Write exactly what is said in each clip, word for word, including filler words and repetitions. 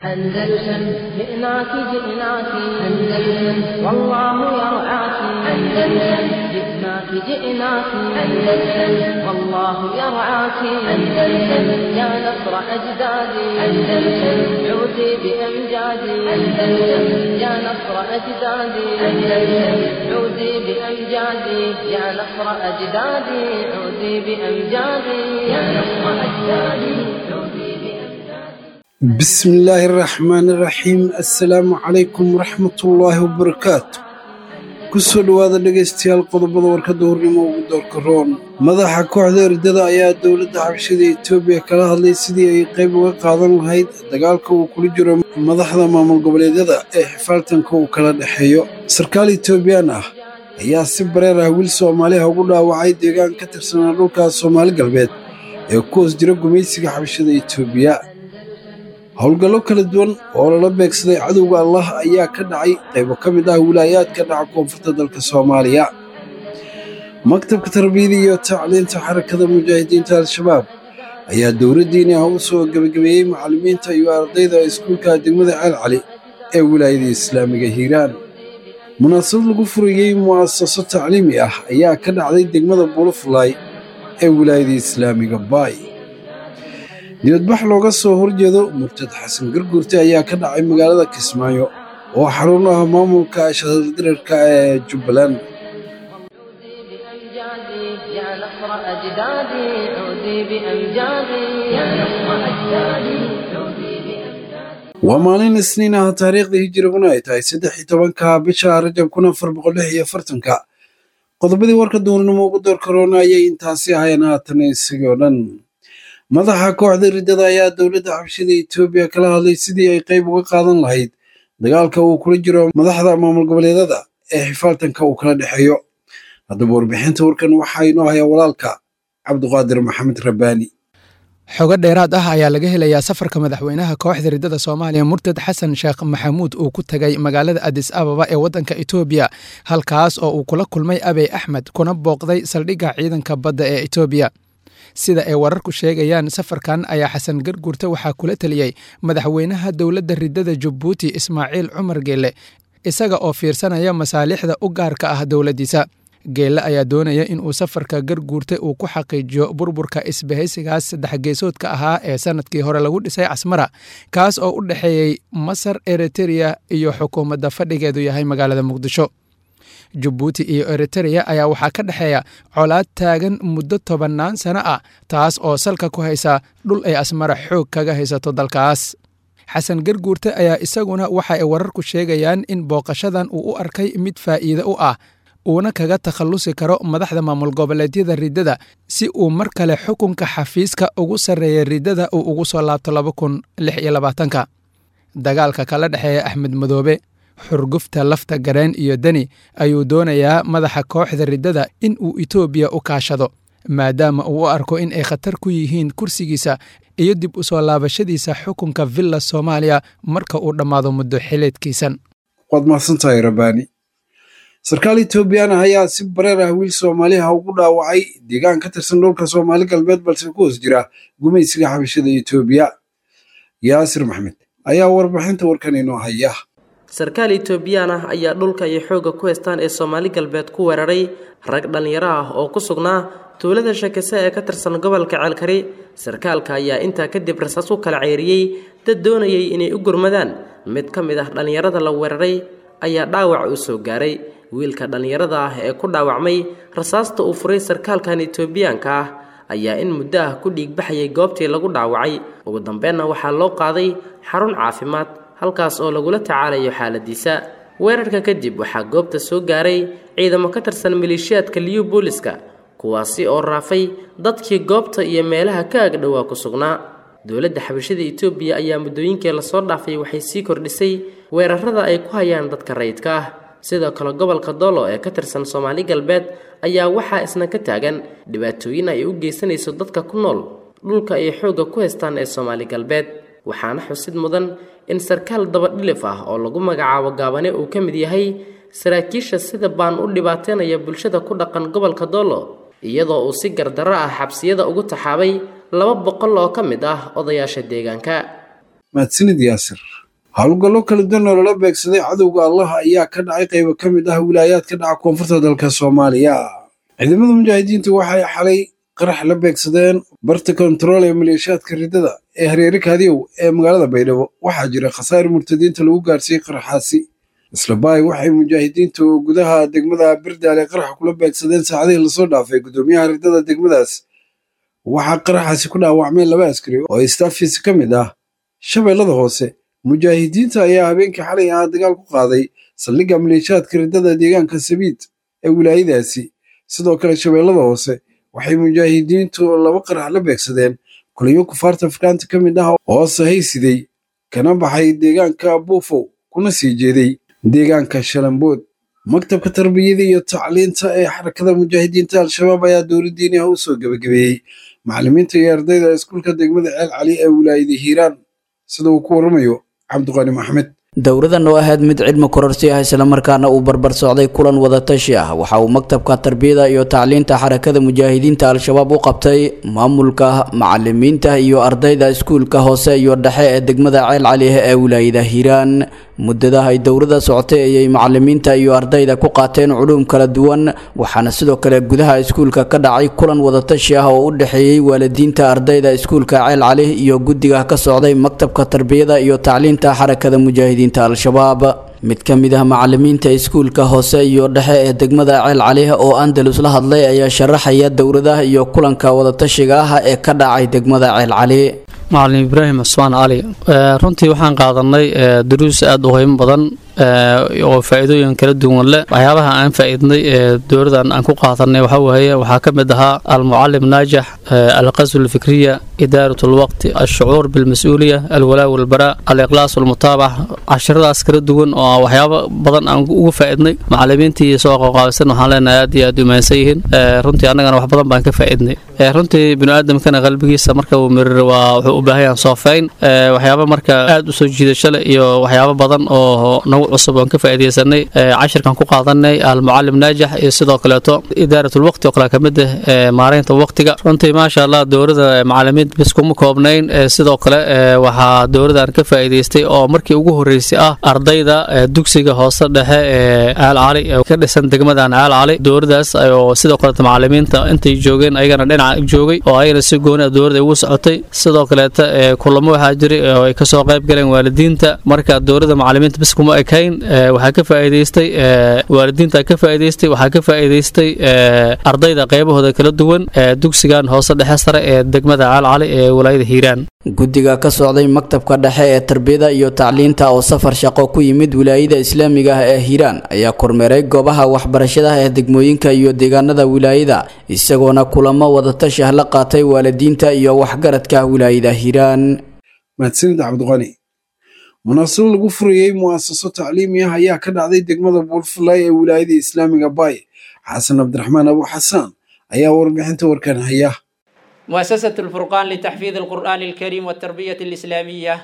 أندلسن جئناك جئناك أندلسن والله يرعاك أندلسن جئناك جئناك أندلسن والله يرعاك أندلسن يا نصر أجدادي أندلسن عودي بأمجادي أندلسن يا نصر أجدادي أندلسن عودي بأمجادي يا نصر أجدادي عودي بأمجادي يا نصر أجدادي عودي بسم الله الرحمن الرحيم السلام عليكم ورحمة الله وبركاته كسر هذا dhageystayaal qodobada warkada hornimo ugu doorka roon madaxa kooxda ardada ayaa dawladda xabashada Itoobiya kala hadlay sidii ay qayb uga qaadan lahayd dagaalka uu kula jiro madaxda maamul goboleedyada ee xifaaltanka uu kala dhaxeeyo sarkaal Itoobiyaan ah ayaa si bareer ah wiil Soomaali ah ugu dhaawacay deegaan ka tirsan dhulka Soomaali galbeed ee ku hoos jira gumaysiga xabashada Itoobiya howlgallo kala duwan oo la beegsaday cadowga Allah ayaa ka dhacay qaybo ka mid ah wilaayadka dhaca koonfurta dalka Soomaaliya maktabka tarbiyada iyo tacliinta xarakada mujaahidiinta al-shabaab ayaa dowladdiina u soo gabagabeeyay macallimiinta iyo ardayda iskuulka degmada Ceel Cali ee wilaayada Islaamiga Hiiraan munaasabad lagu furayay muassasad tacliimi ah ayaa ka dhacday degmada Bulufulay ee wilaayada Islaamiga Baay dibadbax looga soo horjeedo murtad xasan garguurta ayaa ka dhacay magaalada Kismaayo oo xarun ah maamulka shaqadarka ee Jubbaland يا نصر أجدادي عودي بأمجادي يا نصر أجدادي عودي بأمجادي ومالين سنين تاريخ هجرية ay tahay saddex iyo tobanka bisha Rajab kun afar boqol lix iyo afartan-ka qodobadii warka doonimo ugu door corona ayay intaasi hayna tan isagoo dhan madaxa kooxda ridada ayaa dawladda xabashada Itoobiya kala hadlay sidii ay qayb uga qaadan lahayd dagaalka uu kula jiro madaxda maamul goboleedyada ee xifaaltanka uu kala dhaxeeyo haddaba warbixinta warkan waxaa inoo haya walaalka Cabduqaadir Maxamed Rabbaani xogo dheeraad ah ayaa laga helayaa safarka madaxweynaha kooxda ridada Soomaaliya Murtad Xasan Sheekh Maxamuud uu ku tagay magaalada Addis Ababa ee wadanka Itoobiya halkaas oo uu kula kulmay Abiy Ahmed kuna booqday saldhigga ciidanka badda ee Itoobiya sida ay wararku sheegayaan safarkan ayaa xasan garguurta waxaa kula taliyay madaxweynaha dawladda ridada Djibouti Ismaaciil Cumar Geelle isaga oo fiirsanaya masaalixda u gaarka ah dawladdiisa Geelle ayaa doonaya in uu safarka garguurta uu ku xaqiijiyo burburka isbahaysigaas saddex geesoodka ahaa ee sanadkii hore lagu dhisay Casmara kaas oo u dhaxeeyay Masar Eritrea iyo xukuumadda fadhigeedu yahay magaalada Muqdisho Djibouti iyo Eritrea ayaa waxaa ka dhaxeeya colaad taagan muddo tobanaan sano ah taas oo salka ku haysa dhul ay Asmara xoog kaga haysato dalkaas xasan garguurta ayaa isaguna waxa ay wararku sheegayaan in booqashadan uu u arkay mid faa'iido u ah uuna kaga takhalusi karo madaxda maamul goboleedyada ridada si uu mar kale xukunka xafiiska ugu sareeyo ridada uu ugu soo laabto laba kun lix iyo labaatan-ka dagaalka kala dhaxeeya Axmed Madoobe xurgufta lafta gareen iyo dani ayuu doonayaa madaxa kooxda ridada in uu Itoobiya u kaashado maadaama uu u arko in ay khatar ku yihiin kursigiisa iyo dib u soo laabashadiisa xukunka Villa Soomaaliya marka uu dhamaado muddo xileedkiisan wad mahadsantahay Rabbaani sarkaal Itoobiyaan ayaa si bareer ah wiil Soomaali ah ugu dhaawacay deegaan ka tirsan dhulka Soomaali galbeed balse ku hoos jira gumaysiga xabashada Itoobiya Yaasir Maxamed ayaa warbixinta warkan inoo haya sarkaal Itoobiyaan ah ayaa dhulka ay xooga ku haystaan ee Soomaali galbeed ku weeraray rag dhalinyaro ah oo ku sugnaa tuulada Shakese ee ka tirsan gobolka Ceelkari sarkaalka ayaa intaa kadib rasaas u kala ceyriyay dad doonayay inay u gurmadaan mid ka mid ah dhalinyarada la weeraray ayaa dhaawac u soo gaaray wiilka dhalinyarada ah ee ku dhaawacmay rasaasta uu furay sarkaalkan Itoobiyaanka ah ayaa in muddo ah ku dhiig baxayay goobtii lagu dhaawacay ugu dambeynna waxaa loo qaaday xarun caafimaad halkaas oo lagula tacaalayo xaaladiisa weerarka kadib waxaa goobta soo gaaray ciidamo ka tirsan maleeshiyaadka liyu booliska kuwaasi oo raafay dadkii goobta iyo meelaha ka ag dhawaa ku sugnaa dawladda xabashada Itoobiya ayaa muddooyinkii la soo dhaafay waxay sii kordhisay weerarada ay ku hayaan dadka rayidka ah sidoo kale gobolka Doolo ee ka tirsan Soomaali galbeed ayaa waxaa isna ka taagan dhibaatooyin ay u geysanayso dadka ku nool dhulka ay xooga ku haystaan ee Soomaali galbeed waxaana xusid mudan in sarkaal daba dhilif ah oo lagu magacaabo Gaabane uu ka mid yahay saraakiisha sida baan u dhibaateynaya bulshada ku dhaqan gobolka Doolo iyadoo uu si gardarro ah xabsiyada ugu taxaabay laba boqol oo ka mid ah odayaasha deegaanka mahadsanid yaasir howlgallo kala duwan oo lala beegsaday cadowga allah ayaa ka dhacay qaybo ka mid ah wilaayaadka dhaca koonfurta dalka soomaaliya ciidamada mujaahidiinta waxay xalay qarax la beegsadeen barta kontarool ee maleeshiyaadka ridada ee hareere kaadiyow ee magaalada baydhabo waxaa jira khasaare murtadiinta lagu gaarsiiyey qaraxaasi isla baay waxay mujaahidiintu gudaha degmada birdaale qaraxa kula beegsadeen saacadihii lasoo dhaafay gudoomiyaha ridada degmadaas waxaa qaraxaasi ku dhaawacmay laba askari oo istaafiis ka mid ah shabeellada hoose mujaahidiinta ayaa habeenkii xalay ahaa dagaal ku qaaday saldhigga maleeshiyaadka ridada deegaanka sabiid ee wilaayadaasi sidoo kale shabeellada hoose waxay mujaahidiintu laba qarax la beegsadeen kuliyo kufaarta afrikaanta ka mid ah oo sahaysiday kana baxay deegaanka buufow kuna sii jeeday deegaanka shalambood maktabka tarbiyada iyo tacliinta ee xarakada mujaahidiinta al-shabaab ayaa dowladdiiniha u soo gebagabeeyey macallimiinta iyo ardayda iskuulka degmada ceel cali ee wilaayada hiiraan sida uu ku warramayo cabdiqaani maxmed dowradan oo ahayd mid cilmi kororsi ah islamarkaana uu barbar socday kulan wadatashi ah waxa uu maktabka tarbiyada iyo tacliinta xarakada mujaahidiinta al-shabaab u qabtay maamulka macallimiinta iyo ardayda iskuulka hoose iyo dhexe ee degmada ceel cali ee wilaayada hiiraan muddada ay dowrada socotay ayay macallimiinta iyo ardayda ku qaateen culuum kala duwan waxaana sidoo kale gudaha iskuulka ka dhacay kulan wadatashi ah oo u dhexeeyay waalidiinta ardayda iskuulka ceel cali iyo guddiga ka socday maktabka tarbiyada iyo tacliinta xarakada mujaahidiinta al-shabaab mid ka mid ah macallimiinta iskuulka hoose iyo dhexe ee degmada ceel cali oo andalus la hadlay ayaa sharaxaya dowradaha iyo kulanka wadatashiga ah ee ka dhacay degmada ceel cali macallin ibraahim cusmaan cali runtii waxaan qaadanay duruus aada u qiimo badan oo faa'iidooyin kala duwan leh waxyaabaha aan faa'iidnay ee dowladan aan ku qaadanay waxa weeye waxaa ka mid ahaa almucallim naajax alqasw alfikriya idaarat alwaqti alshucuur bilmas-uuliya alwalaa walbaraa aliqlaas walmutaabac casharadaas kala duwan oo waxyaabo badan aan ugu faa'iidnay macallimiintii soo qaqaabisan waxaan leenahay aad iyo aad u mahadsan yihiin runtii annagana wax badan baan ka faa'iidnay runtii biniaadamkana qalbigiisa marka uu mirir waa wuxuu u baahan yahay soofeyn waxyaabo marka aad u soo jiidasho leh iyo waxyaabo badan oo nagu cusub aan ka faa'iideysanay cashirkan ku qaadanay almucallim naajax iyo sidoo kaleeto idaaratul waqti oo kale ka mid ah maareynta waqtiga runtii maasha allah dowladda macallimiinta bis kuma koobnayn sidoo kale waxaa dowladdan ka faa'iideystay oo markii ugu horreysay ah ardayda dugsiga hoose dhexe ee ceel cali ee ka dhisan degmadan ceel cali dowladdaas oo sidoo kaleeto macallimiinta intay joogeen ayagana dhinaca joogay oo ayagana si gooni ah dowladda ugu socotay sidoo kaleeto kulamo waxaa jiray oo ay kasoo qayb galeen waalidiinta marka dowladda macallimiinta bis kuma ekayn waxaa ka faa'iideystay waalidiinta ka faa'iideystay waxaa ka faa'iideystay ardayda qaybahooda kala duwan dugsigan hoose dhexe sare ee degmada ceel cali ee wilaayada hiiraan guddiga ka socday maktabka dhexe ee tarbiyada iyo tacliinta oo safar shaqo ku yimid wilaayada islaamiga ah ee hiiraan ayaa kormeeray goobaha waxbarashada ee degmooyinka iyo deegaanada wilaayada isagoona kulamo wadatashi ah la qaatay waalidiinta iyo waxgaradka wilaayada hiiraan mahadsanid cabdiqani munaasabad lagu furayey mu'asaso tacliimi ah ayaa ka dhacday degmada buulfulay ee wilaayada islaamiga baay xasan cabdiraxmaan abu xasaan ayaa warbixinta warkan haya مؤسسة الفرقان لتحفيظ القرآن الكريم والتربية الإسلامية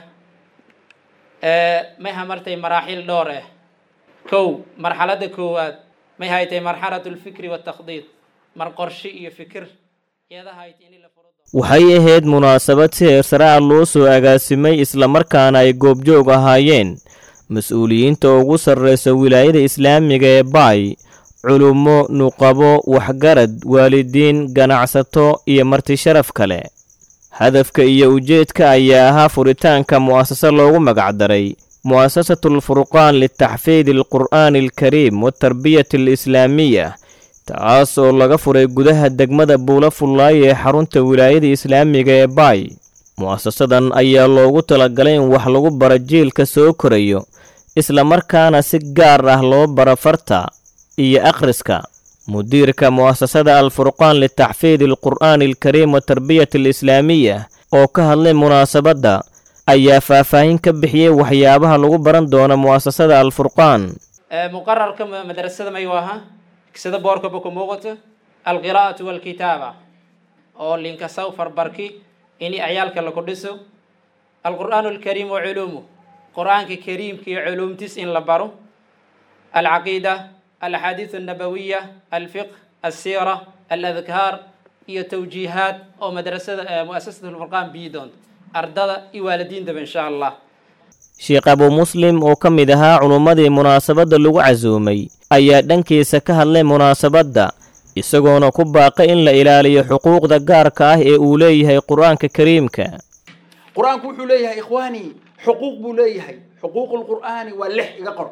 ما مرتي مراحل دوره كو مرحلة كوات ما هايتي مرحلة الفكر والتخطيط مر قرشي فكر يدا هايتي إني لفرض waxay ahayd munaasabad si heersare ah loo soo agaasimay islamarkaana ay goobjoog ahaayeen mas-uuliyiinta ugu sarreysa wilaayada islaamiga ee baay culumo nuqabo waxgarad waalidiin ganacsato iyo marti sharaf kale hadafka iyo ujeedka ayaa ahaa furitaanka mu'asasa loogu magacdaray mu'asasatul furqaan litaxfiidi alqur'aani alkariim watarbiyati alislaamiya taas oo laga furay gudaha degmada buulafullaay ee xarunta wilaayada islaamiga ee baay mu'asasadan ayaa loogu talagalay in wax lagu bara jiilka soo korayo islamarkaana si gaar ah loo bara farta iyo akhriska mudiirka mu'asasada alfurqaan litaxfiidi alqur'aani alkariim watarbiyati alislaamiya oo ka hadlay munaasabadda ayaa faahfaahin ka bixiyey waxyaabaha lagu baran doono mu'asasada alfurqaan muqararka madrasada maywaha sida boorka ku muuqato alqiraa'atu walkitaaba oo linka sawfar barki ini ayaalka la ku dhiso alqur'aanu alkariim wa culuumuhu qur'aanka kariimka iyo culuumtiis in la baro alcaqiida الأحاديث النبوية الفقه السيرة الأذكار هي توجيهات أو مدرسة مؤسسة الفرقان بيدون ardada iyo waalidiintaba insha allah. sheekh abu muslim oo ka mid ahaa culummadii munaasabadda lagu casuumay ayaa dhankiisa ka hadlay munaasabadda isagoona ku baaqay in la ilaaliyo xuquuqda gaarka ah ee uu leeyahay qur-aanka kariimka. qur-aanku wuxuu leeyahay ikhwaani xuquuq buu leeyahay. xuquuq alqur'aani waa lix iga qor.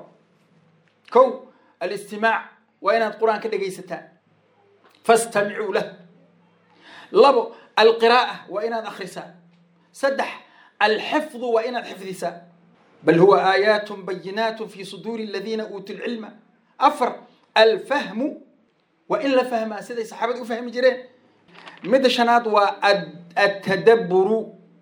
kow alistimaac waa inaad qur-aanka dhegaysataa fastamicuu lah. labo alqiraa'a waa inaad akhrisaa. saddex alxifdu waa inaad xifdisaa bal huwa aayaatun bayinaatun fi suduuri aladiina uutuu lcilma. afar alfahmu waa in la fahmaa siday saxaabada u fahmi jireen. midda shanaad waa atadabburu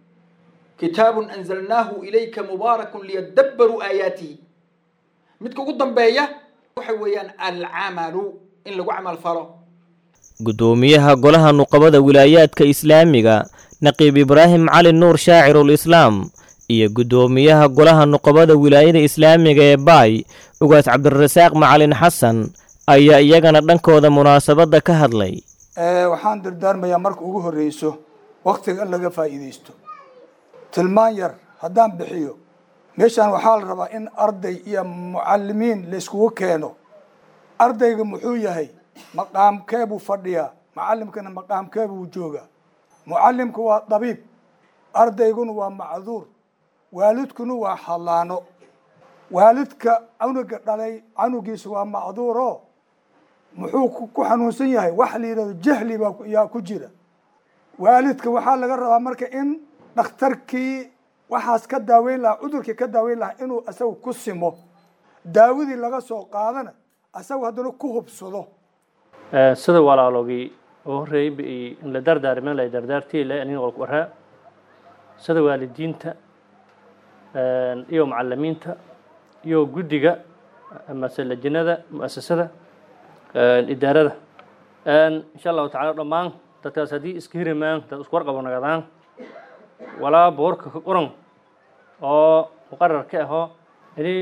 kitaabun anzalnaahu ilayka mubaarakun liyadabbaruu aayaatihi. midka ugu dambeeya waxa weeyaan alcamalu in lagu camal falo. gudoomiyaha golaha nuqabada wilaayaadka islaamiga naqiib ibraahim cali nuur shaacirul islaam iyo gudoomiyaha golaha nuqabada wilaayada islaamiga ee baay ugaas cabdirasaaq macalin xasan ayaa iyagana dhankooda munaasabadda ka hadlay. waxaan dardaarmayaa marka ugu horreyso wakhtiga in laga faa'iidaysto. tilmaan yar haddaan bixiyo meeshaan waxaa la rabaa in arday iyo mucallimiin la iskugu keeno. ardayga muxuu yahay? maqaamkee buu fadhiyaa? macallimkana maqaamkee buu joogaa? mucallimku waa dabiib, ardayguna waa macduur, waalidkuna waa xallaano. waalidka canuga dhalay canugiisa waa macduuro muxuu ku xanuunsan yahay? wax la yidhahdo jahli baa yaa ku jira. waalidka waxaa laga rabaa marka in dhakhtarkii waxaas ka daaweyn lahaa, cudurkii ka daaweyn lahaa inuu asagu ku simo, daawadii laga soo qaadana asagu haddana ku hubsado. sida walaalogii oo horreeyay in la dardaarman la dardaartii la in qolku waraa sida waalidiinta iyo macallimiinta iyo guddiga ama salajinada muassasada idaarada insha Allah ta'ala dhamaan dadkaas hadii iska hirimaan dad isku warqabo nagadaan walaa boorka ka qoran oo muqarrar ka aho inay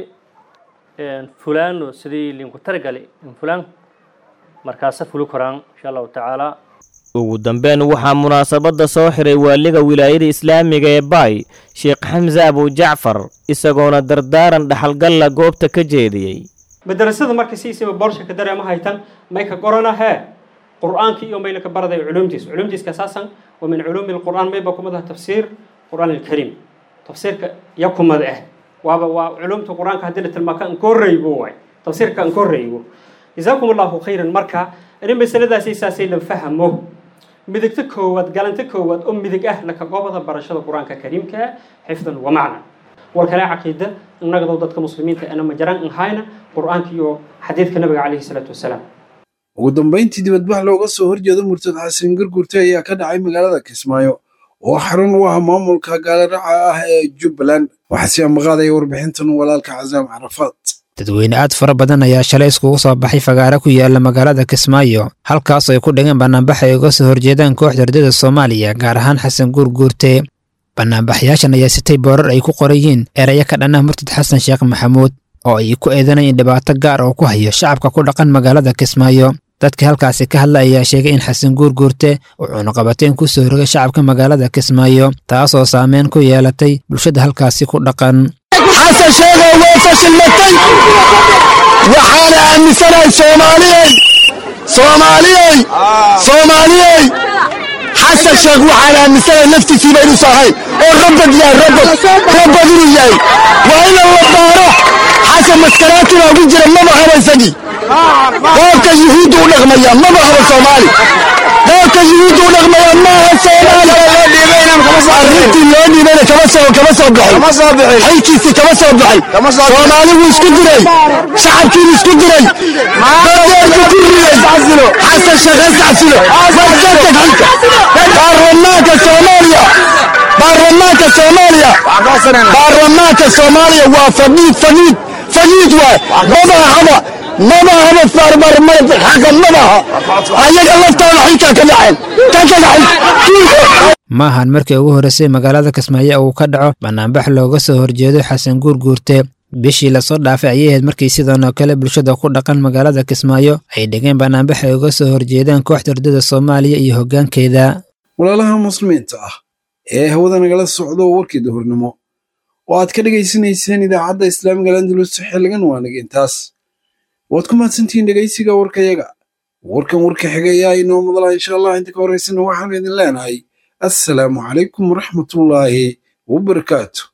fulaano sidii linku targalay in fulaan markaas fulu koraan insha Allah ta'ala. ugu dambeyn waxaa munaasabadda soo xiray waaliga wilaayada islaamiga ee baay sheekh xamza abu jacfar isagoona dardaaran dhaxalgalla goobta ka jeediyey. madrasada marka siisiba borsha ka dareema haytan may ka qorana hee qur'aankii iyo may la ka baraday culumtiis culumtiis ka saasan wa min ulumi alqur'aan may ba kumada tafsiir qur'aan alkarim tafsiirka yakumada ah waaba waa culumta qur'aanka hadii la tilmaaka an korreeybo way tafsiirka an korreeybo. جزاكم الله خيرا مركا إن مسألة سياسة سيل فهمه مدك تكوّد قالن تكوّد أم مدك أهلك قابضة برشة القرآن كريم كحفظا ومعنى والكلام عقيدة إن نقدر ضد كمسلمين أنا مجران إن هاينا قرآن كيو حديث كنبي عليه الصلاة والسلام. ugu dambeyntii dibadbax looga soo horjeedo murtad xasan garguurte ayaa ka dhacay magaalada Kismaayo oo xarun u ah maamulka gaalaraca ah ee Jubbaland. waxaa si amaqaaday warbixintan walaalka Cazaam Carafaad. dadweyne aad fara badan ayaa shalay iskugu soo baxay fagaara ku yaala magaalada Kismaayo halkaas oo ay ku dhigeen banaanbax ay uga soo horjeedaan kooxda ardayda Soomaaliya gaar ahaan Xasan Gurguurte. banaanbaxyaashan ayaa sitay boorar ay ku qorayeen erayo ka dhan ah murtad xasan sheekh maxamuud oo ay ku eedanayeen dhibaato gaar oo ku hayo shacabka ku dhaqan magaalada Kismaayo. dadka halkaasi ka hadlay ayaa sheegay in Xasan Gurguurte uu cunuqabateen ku soo rogay shacabka magaalada Kismaayo taas oo saameyn ku yeelatay bulshada halkaasi ku dhaqan. حسن شيخ وفشل المتي وحالة أمثلة صوماليين صوماليين صوماليين حسن شيخ وحالة أمثلة نفتي في بين صحيح الربك يا ربك ربك يا وإن الله بارح حسن مسكراتنا وجرى ما بحر سدي ذاك يهود ونغمية ما بحر صومالي ذاك يهود ونغمية ما هو صومالي الرتي اللي بينه كما سو كما سو بحي كما سو بحي حيكيسي كما سو بحي كما سو صومالي واسكو دري شعبكي اسكو دري ما عزلو حسن شغال عزلو فكرتك هيك برماك صوماليا برماك صوماليا برماك صوماليا وفنيد فنيد فنيد وما هذا ما هذا فار برماك حق ما هيك الله تعالى حيكا كدحين كدحين maahan markii ugu horeysay magaalada Kismaayo uu ka dhaco banaanbax looga soo horjeedo Xasan Gurguurte. bishii la soo dhaafay ayay ahayd markii sidoo kale bulshada ku dhaqan magaalada Kismaayo ay dhigeen banaanbax ay uga soo horjeedaan kooxda ardayda Soomaaliya iyo hoggaankeeda. walaalaha muslimiinta ah ee hawada nagala socdo warkii duhurnimo oo aad ka dhagaysanayseen idaacadda islaamiga Andalus xilligan waa naga intaas waad ku mahadsantihiin dhagaysiga warkayaga warkan warka xigaya inoo madala insha Allah inta ka horeysana waxaan idin leenahay assalaamu calaykum waraxmatullaahi wabarakaatuh